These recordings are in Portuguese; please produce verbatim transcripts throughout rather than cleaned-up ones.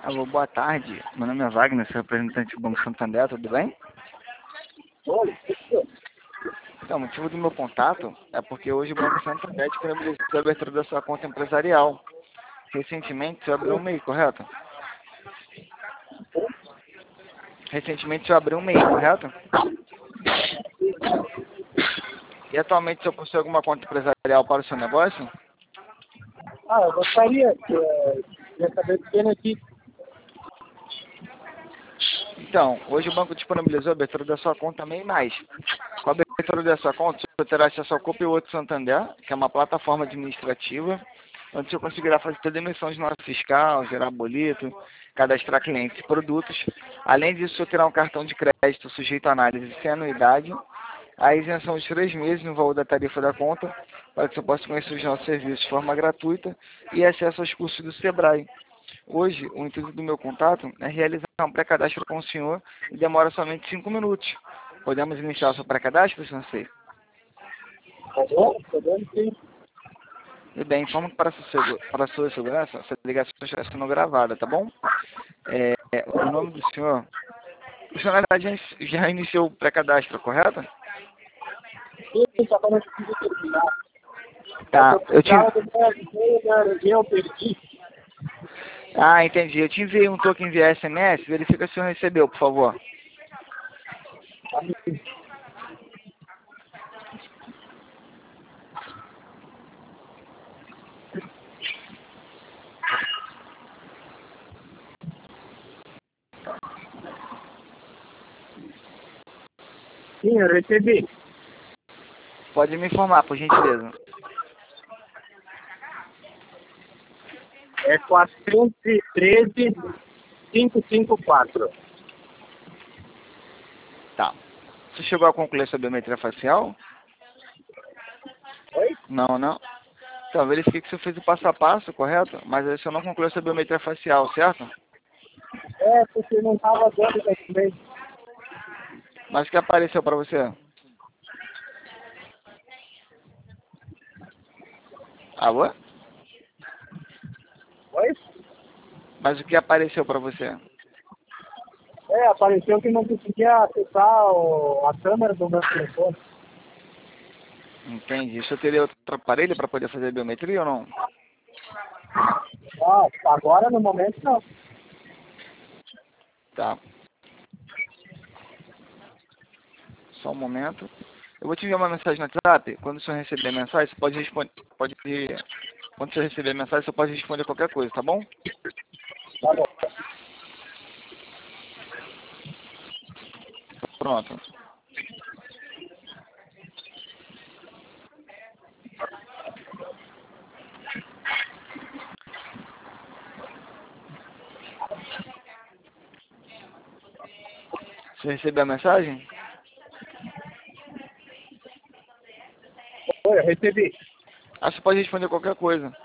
Alô, boa tarde. Meu nome é Wagner, sou representante do Banco Santander, tudo bem? Oi, Então, o motivo do meu contato é porque hoje o Banco Santander disponibilizou a abertura da sua conta empresarial. Recentemente, você abriu um M E I, correto? Recentemente, você abriu um M E I, correto? E atualmente, você possui alguma conta empresarial para o seu negócio? ah, eu gostaria que, eh, de saber do benefício. Então, hoje o banco disponibilizou a abertura da sua conta M E I mais. Com a abertura da sua conta, você terá acesso ao Copa Outro Santander, que é uma plataforma administrativa, onde você conseguirá fazer toda a emissão de nota fiscal, gerar boleto, cadastrar clientes e produtos. Além disso, você terá um cartão de crédito sujeito à análise sem anuidade, a isenção de três meses no valor da tarifa da conta, para que você possa conhecer os nossos serviços de forma gratuita e acesso aos cursos do Sebrae. Hoje, o intuito do meu contato é realizar um pré-cadastro com o senhor e demora somente cinco minutos. Podemos iniciar o seu pré-cadastro, senhor? Podemos? Podemos sim. E bem, informo que para a sua, para a sua segurança, essa ligação está sendo gravada, tá bom? É, o nome do senhor... O senhor, na verdade, já já iniciou o pré-cadastro, correto? Sim, só para não conseguir terminar. Tá, Eu eu te... precisava do meu e-mail, eu perdi. Ah, entendi. Eu te enviei um token via S M S, verifica se o senhor recebeu, por favor. Sim, eu recebi. Pode me informar, por gentileza. É quatrocentos e treze, quinhentos e cinquenta e quatro. Tá. Você chegou a concluir sua biometria facial? Oi? Não, não. Então, verifique que você fez o passo a passo, correto? Mas aí você não concluiu sua biometria facial, certo? É, porque não estava dando também. Mas o que apareceu para você? Alô? Oi? Mas o que apareceu para você? É, apareceu que não conseguia acessar o, a câmera do meu telefone. Entendi. Você teria outro aparelho para poder fazer a biometria ou não? Ah, agora no momento não. Tá. Só um momento. Eu vou te enviar uma mensagem no WhatsApp. Quando o senhor receber a mensagem, você pode responder. Pode... Quando você receber a mensagem, você pode responder qualquer coisa, tá bom? Tá bom. Pronto. Você recebeu a mensagem? Oi, eu recebi. Ah, você pode responder qualquer coisa.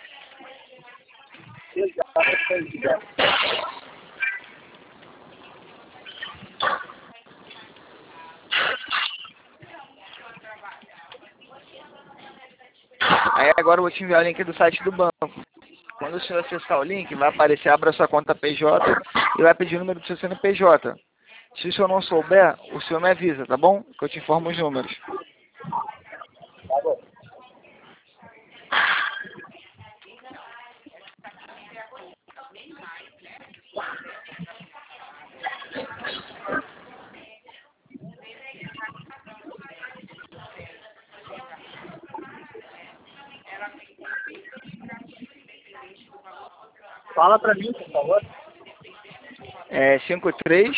Aí agora eu vou te enviar o link do site do banco. Quando o senhor acessar o link, vai aparecer, abra sua conta P J e vai pedir o número do seu C N P J. Se o senhor não souber, o senhor me avisa, tá bom? Que eu te informo os números. Tá bom. Fala pra mim, por favor. É cinco três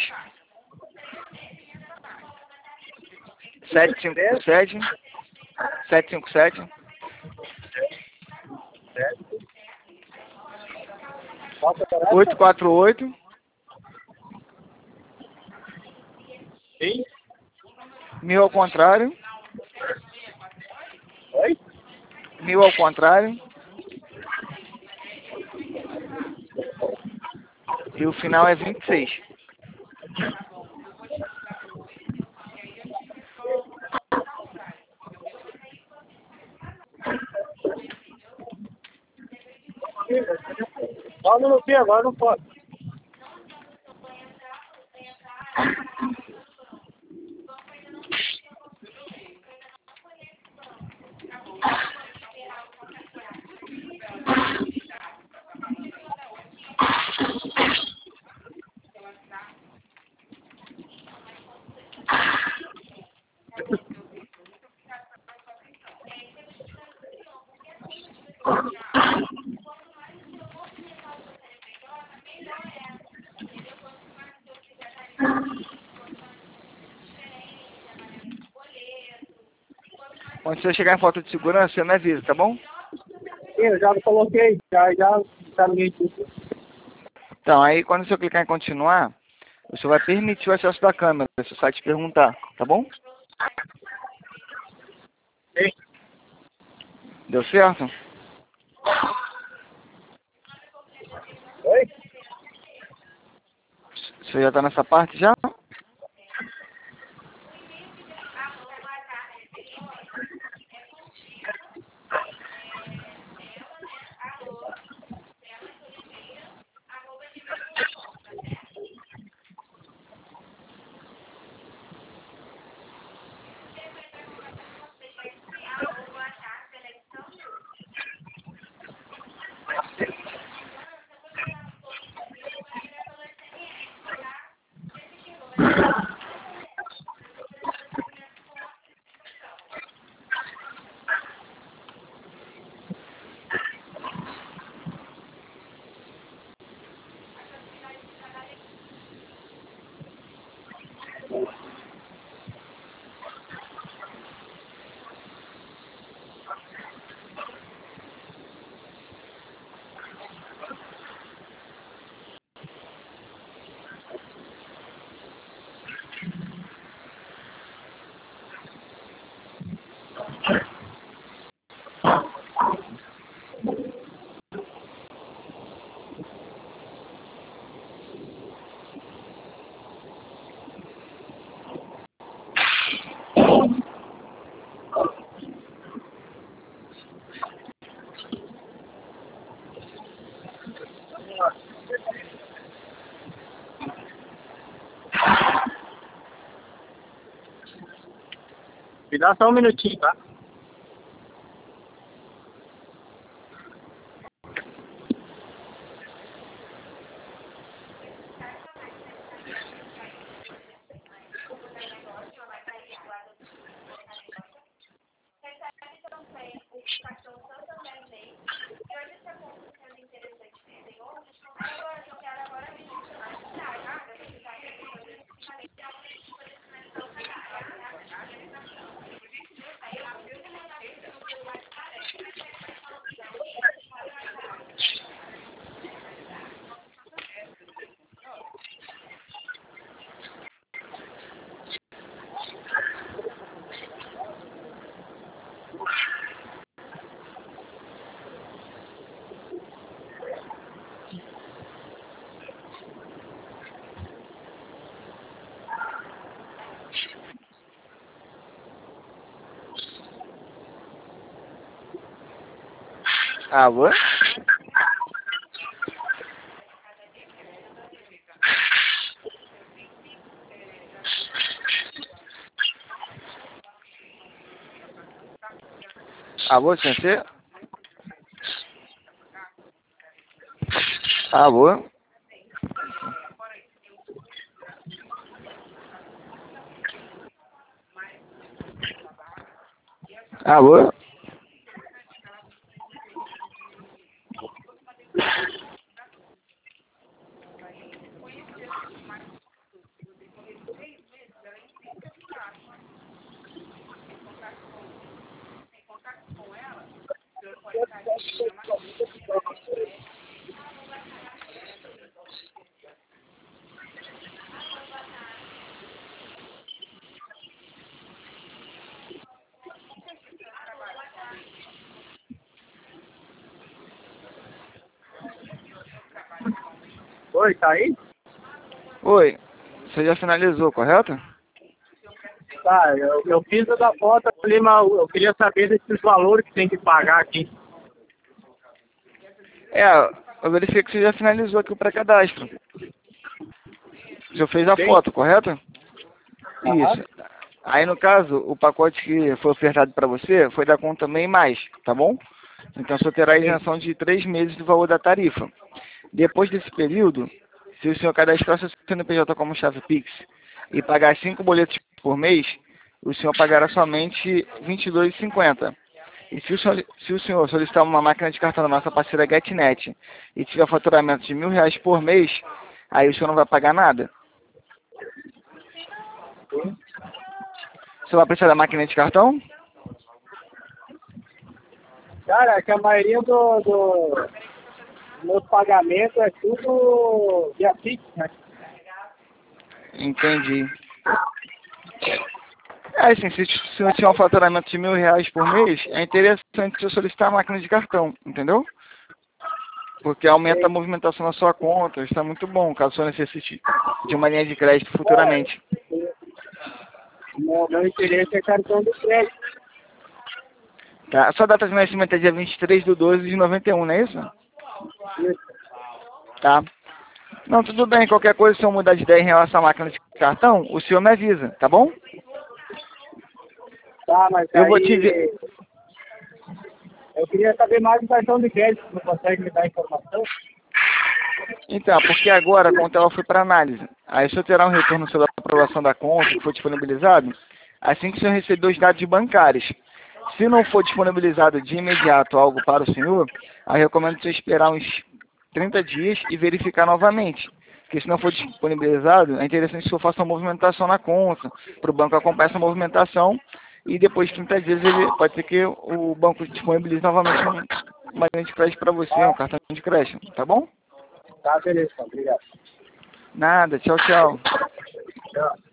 sete cinco sete sete cinco sete Qual que é o oito quatro oito Sim. mil ao contrário, Oi? mil ao contrário, e o final é vinte e seis. Só um minutinho, agora não pode. Quando você chegar em falta de segurança, você me avisa, tá bom? Sim, eu já coloquei, já, já carreguei tudo. Então, aí quando você clicar em continuar, você vai permitir o acesso da câmera, se o site perguntar, tá bom? Sim. Deu certo? Oi? Você já tá nessa parte já? Me dá só um minutinho, tá? Alô? Alô, sensei? Alô? Alô? Oi, tá aí? Oi, você já finalizou, correto? Tá, eu, eu fiz a da foto ali, mas eu queria saber desses valores que tem que pagar aqui. É, eu verifiquei que você já finalizou aqui o pré-cadastro. Já fez a Sim. foto, correto? Aham. Isso. Aí, no caso, o pacote que foi ofertado para você foi da conta MEI mais, tá bom? Então, só terá Sim. isenção de três meses do valor da tarifa. Depois desse período, se o senhor cadastrar seu C N P J como chave Pix e pagar cinco boletos por mês, o senhor pagará somente vinte e dois reais e cinquenta centavos. E se o, senhor, se o senhor solicitar uma máquina de cartão da nossa parceira GetNet e tiver faturamento de mil reais por mês, aí o senhor não vai pagar nada. Você vai precisar da máquina de cartão? Cara, é que a maioria do, do meus pagamentos é tudo via Pix, né? Entendi. É assim, se o senhor tiver um faturamento de mil reais por mês, é interessante você solicitar a máquina de cartão, entendeu? Porque aumenta a movimentação na sua conta, está muito bom, caso o senhor necessite de uma linha de crédito futuramente. Meu, meu interesse é cartão de crédito. Tá? A sua data de nascimento é dia vinte e três de doze de noventa e um, não é isso? Isso. Tá. Não, tudo bem. Qualquer coisa, se eu mudar de ideia em relação à máquina de cartão, o senhor me avisa, tá bom? Tá, mas Eu aí... vou te ver. Eu queria saber mais do cartão de crédito. Não consegue me dar informação? Então, porque agora a conta ela foi para análise. Aí o senhor terá um retorno sobre a aprovação da conta que foi disponibilizado assim que o senhor receber os dados bancários. Se não for disponibilizado de imediato algo para o senhor, aí eu recomendo você esperar uns trinta dias e verificar novamente. Porque se não for disponibilizado, é interessante que o senhor faça uma movimentação na conta, para o banco acompanhar essa movimentação, e depois de trinta dias ele pode ser que o banco disponibilize novamente um- uma linha de crédito para você, um cartão de crédito, tá bom? Tá, beleza. Obrigado. Nada, tchau, tchau. Tchau.